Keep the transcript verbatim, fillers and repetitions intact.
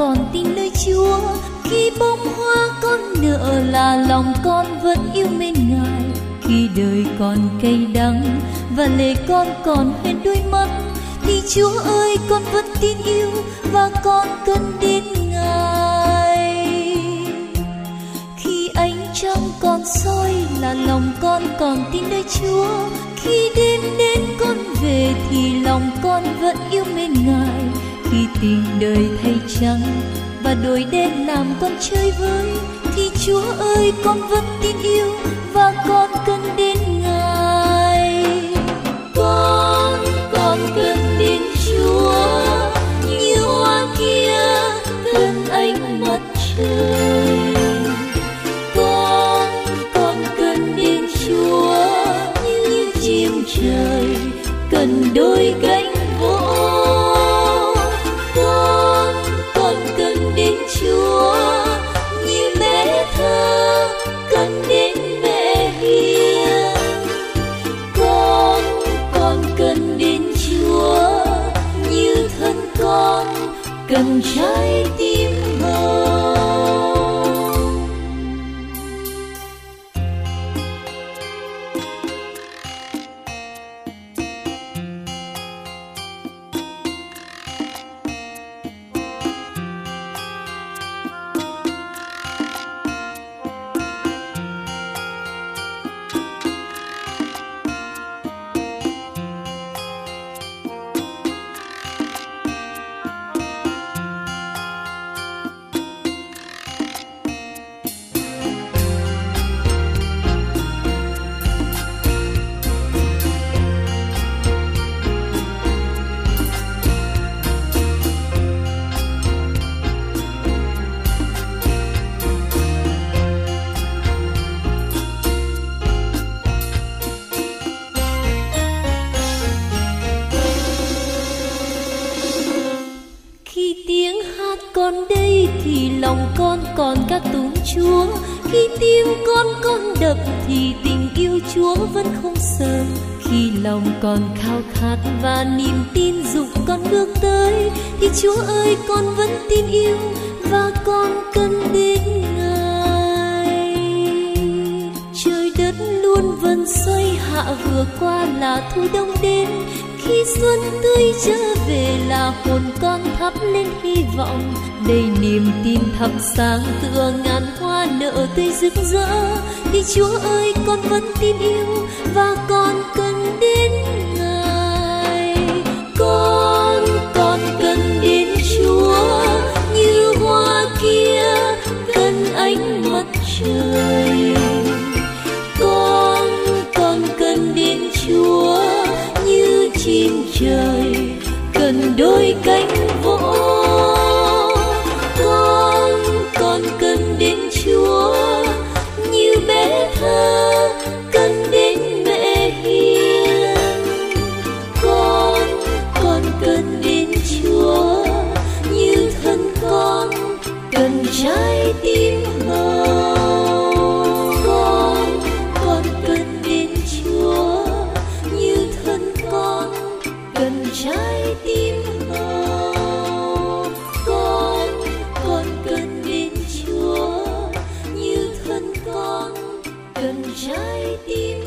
còn tin nơi Chúa. Khi bông hoa con nở là lòng con vẫn yêu mến Ngài. Khi đời còn cay đắng và lệ con còn hết đôi mắt, thì Chúa ơi con vẫn tin yêu và con cần đến Ngài. Khi ánh trăng còn soi là lòng con còn tin nơi Chúa. Khi đêm đến con về thì lòng con vẫn yêu mến Ngài. Khi tình đời thay trắng và đôi đen làm con chơi vơi, thì Chúa ơi con vẫn tin yêu và con cần đến Ngài. Con, con cần đến Chúa như hoa kia cần ánh mặt trời. Con, con cần đến Chúa như chim trời cần đôi cánh vỗ. Con, con cần đến Chúa như bé thơ cần đến mẹ hiền. Con, con cần đến Chúa như thân con cần trái tim hồng. Con đây thì lòng con còn ca tụng Chúa. Khi tim con con đập thì tình yêu Chúa vẫn không sợ. Khi lòng còn khao khát và niềm tin dục con bước tới, thì Chúa ơi con vẫn tin yêu và con cần đến Ngài. Trời đất luôn vần xoay, hạ vừa qua là thu đông đến. Khi xuân tươi trở về là hồn con thắp lên hy vọng. Đầy niềm tin thắp sáng tựa ngàn hoa nở tươi rực rỡ, thì Chúa ơi con vẫn tin yêu và con cần đến Ngài. Con, con cần đến Chúa như hoa kia cần ánh mặt trời. Con, con cần đến Chúa như chim trời cần đôi cánh vỗ. Con, con cần đến Chúa như bé thơ cần đến mẹ hiền. Con, con cần đến Chúa như thân con cần trái tim hồng. Con, con cần đến Chúa như thân con cần trái tim hồng. Con, con cần đến Chúa như thân con cần trái tim